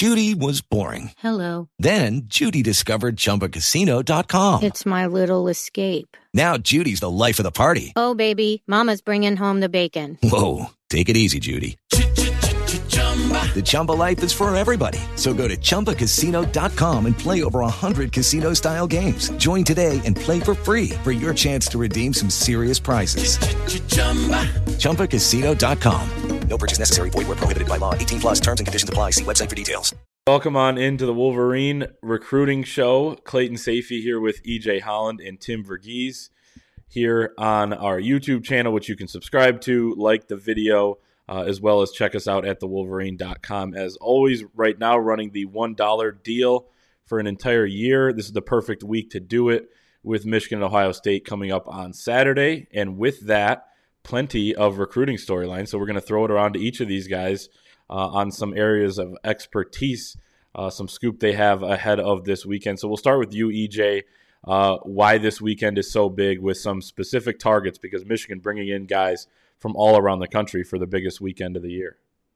Judy was boring. Hello. Then Judy discovered ChumbaCasino.com. It's my little escape. Now Judy's the life of the party. Oh, baby, mama's bringing home the bacon. Whoa, take it easy, Judy. The Chumba life is for everybody. So go to ChumbaCasino.com and play over 100 casino-style games. Join today and play for free for your chance to redeem some serious prizes. ChumbaCasino.com. No purchase necessary. Void where prohibited by law. 18 plus terms and conditions apply. See website for details. Welcome on into the Wolverine Recruiting Show. Clayton Sayfie here with EJ Holland and Tim Verghese here on our YouTube channel, which you can subscribe to, like the video, as well as check us out at thewolverine.com. As always, right now running the $1 deal for an entire year. This is the perfect week to do it with Michigan and Ohio State coming up on Saturday. And with that, plenty of recruiting storylines. So we're going to throw it around to each of these guys on some areas of expertise, some scoop they have ahead of this weekend. So we'll start with you, EJ, why this weekend is so big with some specific targets, because Michigan bringing in guys from all around the country for the biggest weekend of the year.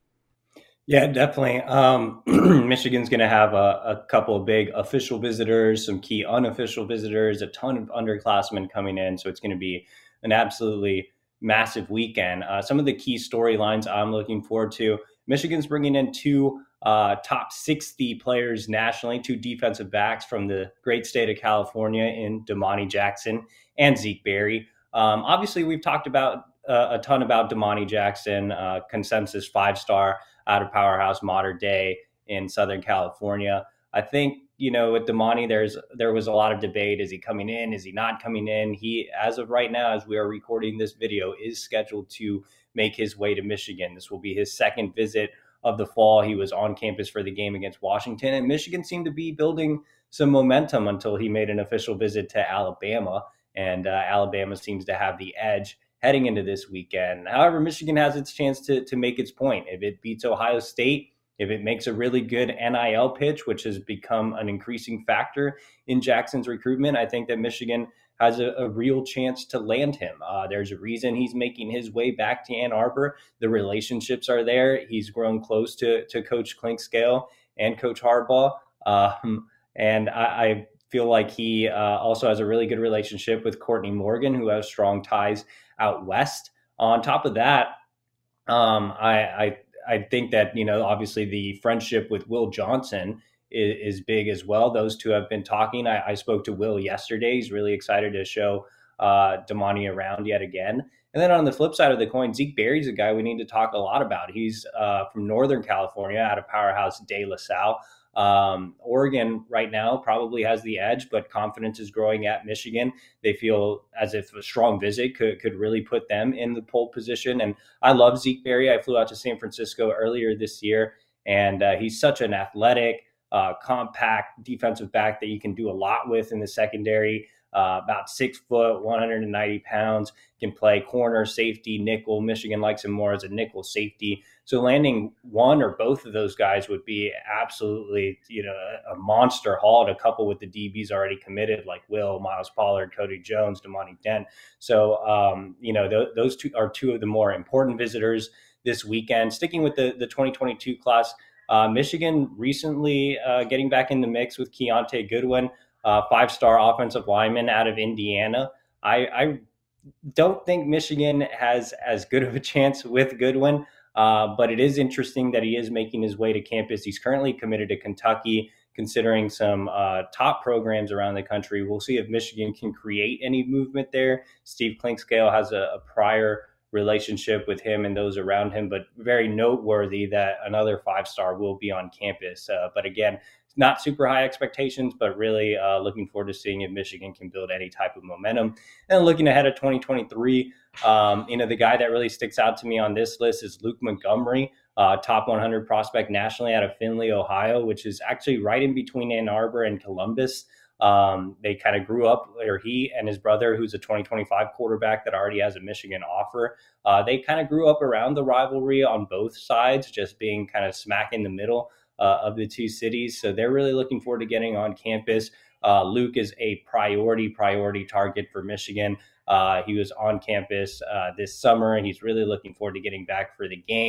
Yeah, definitely. Michigan's going to have a couple of big official visitors, some key unofficial visitors, a ton of underclassmen coming in. So it's going to be an absolutely massive weekend. Some of the key storylines I'm looking forward to: Michigan's bringing in two top 60 players nationally, two defensive backs from the great state of California in Damani Jackson and Zeke Berry. Obviously, we've talked about a ton about Damani Jackson, consensus 5-star out of Powerhouse Mater Dei in Southern California. I think, with Damani, there was a lot of debate. Is he coming in? Is he not coming in? He, as of right now, as we are recording this video, is scheduled to make his way to Michigan. This will be his second visit of the fall. He was on campus for the game against Washington, and Michigan seemed to be building some momentum until he made an official visit to Alabama, and Alabama seems to have the edge heading into this weekend. However, Michigan has its chance to make its point. If it beats Ohio State, if it makes a really good NIL pitch, which has become an increasing factor in Jackson's recruitment, I think that Michigan has a real chance to land him. There's a reason he's making his way back to Ann Arbor. The relationships are there. He's grown close to Coach Clinkscale and Coach Harbaugh. And I feel like he also has a really good relationship with Courtney Morgan, who has strong ties out west. On top of that, I think that, obviously the friendship with Will Johnson is big as well. Those two have been talking. I spoke to Will yesterday. He's really excited to show Damani around yet again. And then on the flip side of the coin, Zeke Berry's a guy we need to talk a lot about. He's from Northern California, out of Powerhouse De La Salle. Oregon right now probably has the edge, but confidence is growing at Michigan. They feel as if a strong visit could really put them in the pole position. And I love Zeke Berry. I flew out to San Francisco earlier this year, and he's such an athletic, compact defensive back that you can do a lot with in the secondary. About 6 foot, 190 pounds, can play corner, safety, nickel. Michigan likes him more as a nickel safety. So landing one or both of those guys would be absolutely, a monster haul to couple with the DBs already committed, like Will, Miles Pollard, Cody Jones, Damani Dent. So, those two are two of the more important visitors this weekend. Sticking with the 2022 class, Michigan recently getting back in the mix with Keontae Goodwin, 5-star offensive lineman out of Indiana. I don't think Michigan has as good of a chance with Goodwin, but it is interesting that he is making his way to campus. He's currently committed to Kentucky, considering some top programs around the country. We'll see if Michigan can create any movement there. Steve Clinkscale has a prior relationship with him and those around him, but very noteworthy that another 5-star will be on campus. But again, not super high expectations, but really looking forward to seeing if Michigan can build any type of momentum. And looking ahead at 2023, the guy that really sticks out to me on this list is Luke Montgomery, top 100 prospect nationally out of Findlay, Ohio, which is actually right in between Ann Arbor and Columbus. They kind of grew up, or he and his brother, who's a 2025 quarterback that already has a Michigan offer, they kind of grew up around the rivalry on both sides, just being kind of smack in the middle of the two cities. So they're really looking forward to getting on campus. Luke is a priority target for Michigan. He was on campus this summer, and he's really looking forward to getting back for the game.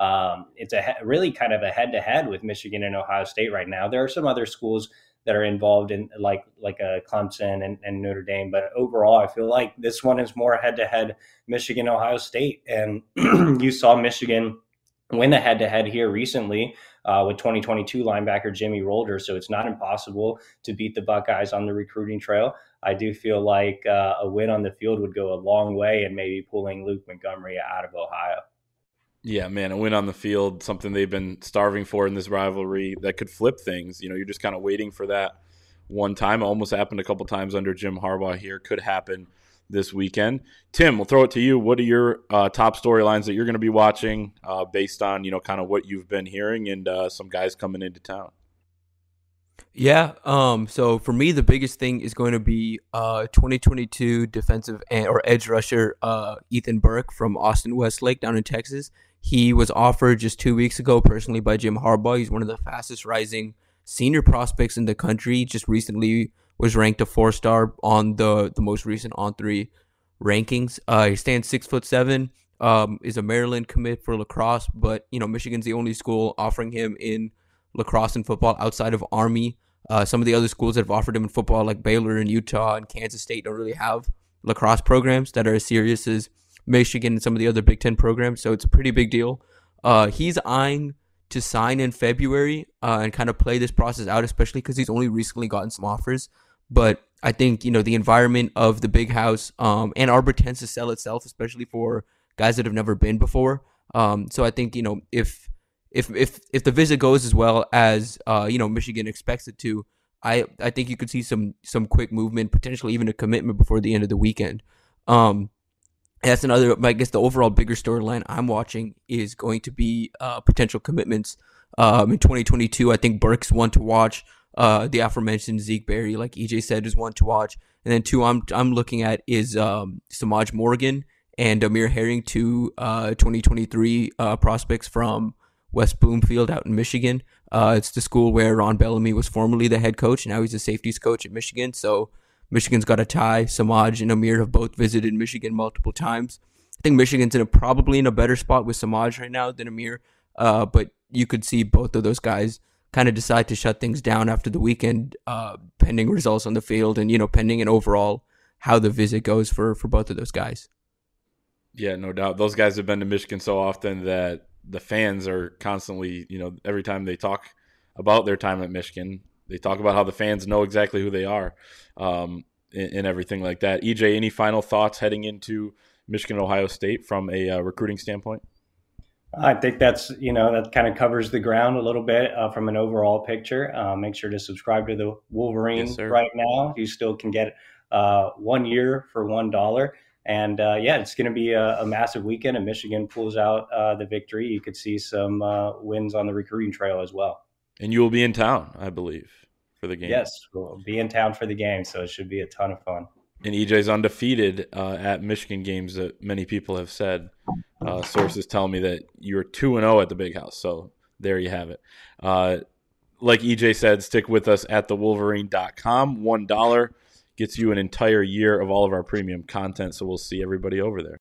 It's really kind of a head-to-head with Michigan and Ohio State right now. There are some other schools that are involved in like Clemson and Notre Dame. But overall, I feel like this one is more head-to-head Michigan, Ohio State. And you saw Michigan win the head-to-head here recently with 2022 linebacker Jimmy Rolder. So it's not impossible to beat the Buckeyes on the recruiting trail. I do feel like a win on the field would go a long way in maybe pulling Luke Montgomery out of Ohio. Yeah, man, a win on the field, something they've been starving for in this rivalry that could flip things. You're just kind of waiting for that one time. It almost happened a couple times under Jim Harbaugh here. Could happen this weekend. Tim, we'll throw it to you. What are your top storylines that you're going to be watching based on, kind of what you've been hearing and some guys coming into town? Yeah, so for me, the biggest thing is going to be 2022 defensive or edge rusher Ethan Burke from Austin Westlake down in Texas. He was offered just 2 weeks ago personally by Jim Harbaugh. He's one of the fastest rising senior prospects in the country. Just recently was ranked a 4-star on the most recent On3 rankings. He stands 6'7", is a Maryland commit for lacrosse, but Michigan's the only school offering him in lacrosse and football outside of Army. Some of the other schools that have offered him in football, like Baylor and Utah and Kansas State, don't really have lacrosse programs that are as serious as Michigan and some of the other Big Ten programs. So it's a pretty big deal. He's eyeing to sign in February and kind of play this process out, especially because he's only recently gotten some offers. But I think, the environment of the big house, Ann Arbor tends to sell itself, especially for guys that have never been before. So I think, if the visit goes as well as Michigan expects it to, I think you could see some quick movement, potentially even a commitment before the end of the weekend. That's another. I guess the overall bigger storyline I'm watching is going to be potential commitments in 2022. I think Burke's one to watch. The aforementioned Zeke Berry, like EJ said, is one to watch. And then two I'm looking at is Samaj Morgan and Amir Herring, two 2023 prospects from West Bloomfield out in Michigan. It's the school where Ron Bellamy was formerly the head coach, and now he's a safeties coach at Michigan. So Michigan's got a tie. Samaj and Amir have both visited Michigan multiple times. I think Michigan's probably in a better spot with Samaj right now than Amir, but you could see both of those guys kind of decide to shut things down after the weekend, pending results on the field and, pending an overall how the visit goes for both of those guys. Yeah, no doubt. Those guys have been to Michigan so often that the fans are constantly, every time they talk about their time at Michigan, they talk about how the fans know exactly who they are and everything like that. EJ, any final thoughts heading into Michigan, Ohio State from a recruiting standpoint? I think that's, that kind of covers the ground a little bit from an overall picture. Make sure to subscribe to the Wolverine right now. You still can get 1 year for $1. And it's going to be a massive weekend, and Michigan pulls out the victory. You could see some wins on the recruiting trail as well. And you will be in town, I believe, for the game. Yes, we'll be in town for the game, so it should be a ton of fun. And EJ's undefeated at Michigan games that many people have said. Sources tell me that you're 2-0 at the Big House, so there you have it. Like EJ said, stick with us at thewolverine.com. $1 gets you an entire year of all of our premium content, so we'll see everybody over there.